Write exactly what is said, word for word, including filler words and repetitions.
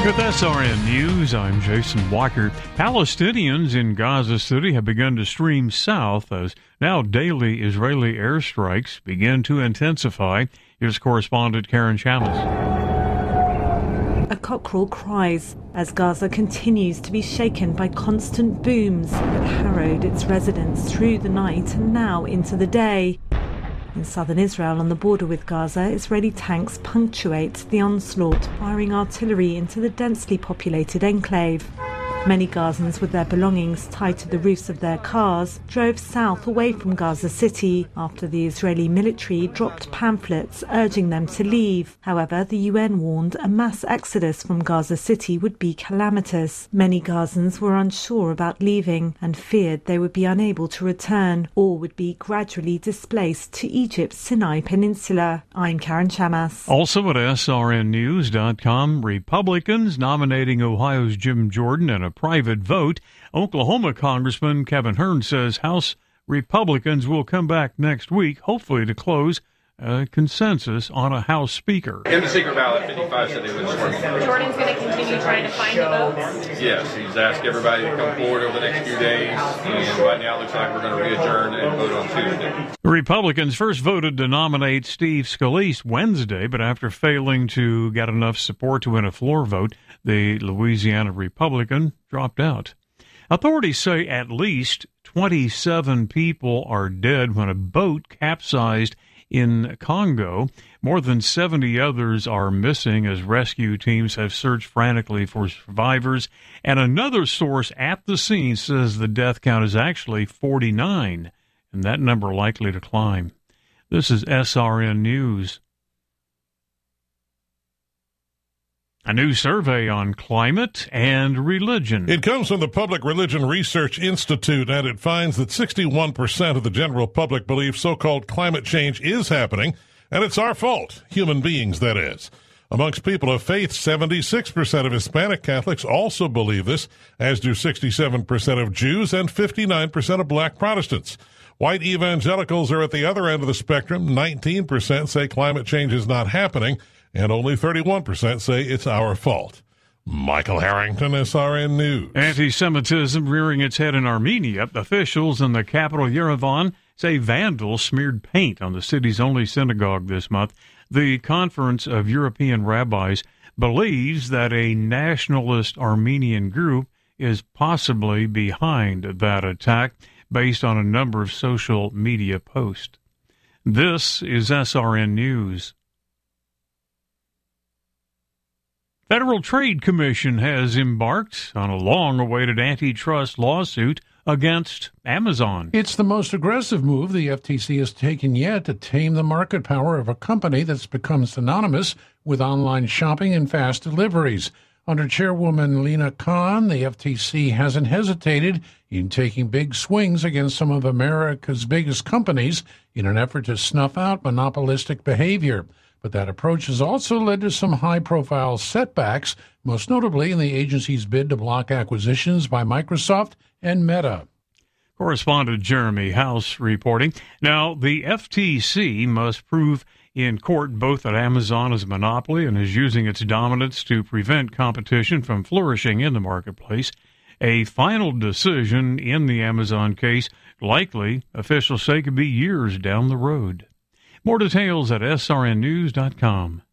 With S R N News, I'm Jason Walker. Palestinians in Gaza City have begun to stream south as now daily Israeli airstrikes begin to intensify. Here's correspondent Karen Chamas. A cockerel cries as Gaza continues to be shaken by constant booms that harrowed its residents through the night and now into the day. In southern Israel, on the border with Gaza, Israeli tanks punctuate the onslaught, firing artillery into the densely populated enclave. Many Gazans, with their belongings tied to the roofs of their cars, drove south away from Gaza City after the Israeli military dropped pamphlets urging them to leave. However, the U N warned a mass exodus from Gaza City would be calamitous. Many Gazans were unsure about leaving and feared they would be unable to return or would be gradually displaced to Egypt's Sinai Peninsula. I'm Karen Chamas. Also at S R N news dot com, Republicans nominating Ohio's Jim Jordan in a private vote. Oklahoma Congressman Kevin Hern says House Republicans will come back next week, hopefully to close a consensus on a House Speaker. In the secret ballot, fifty-five said they would support me. Jordan's going to continue trying to find the votes? Yes, he's asked everybody to come forward over the next few days, and right now it looks like we're going to re-adjourn and vote on Tuesday. The Republicans first voted to nominate Steve Scalise Wednesday, but after failing to get enough support to win a floor vote, the Louisiana Republican dropped out. Authorities say at least twenty-seven people are dead when a boat capsized in Congo. More than seventy others are missing as rescue teams have searched frantically for survivors. And another source at the scene says the death count is actually forty-nine, and that number likely to climb. This is S R N News. A new survey on climate and religion. It comes from the Public Religion Research Institute, and it finds that sixty-one percent of the general public believe so-called climate change is happening, and it's our fault, human beings, that is. Amongst people of faith, seventy-six percent of Hispanic Catholics also believe this, as do sixty-seven percent of Jews and fifty-nine percent of black Protestants. White evangelicals are at the other end of the spectrum. nineteen percent say climate change is not happening, and only thirty-one percent say it's our fault. Michael Harrington, S R N News. Anti-Semitism rearing its head in Armenia. Officials in the capital, Yerevan, say vandals smeared paint on the city's only synagogue this month. The Conference of European Rabbis believes that a nationalist Armenian group is possibly behind that attack based on a number of social media posts. This is S R N News. Federal Trade Commission has embarked on a long-awaited antitrust lawsuit against Amazon. It's the most aggressive move the F T C has taken yet to tame the market power of a company that's become synonymous with online shopping and fast deliveries. Under Chairwoman Lina Khan, the F T C hasn't hesitated in taking big swings against some of America's biggest companies in an effort to snuff out monopolistic behavior. But that approach has also led to some high-profile setbacks, most notably in the agency's bid to block acquisitions by Microsoft and Meta. Correspondent Jeremy House reporting. Now, the F T C must prove in court both that Amazon is a monopoly and is using its dominance to prevent competition from flourishing in the marketplace. A final decision in the Amazon case likely, officials say, could be years down the road. More details at S R N news dot com.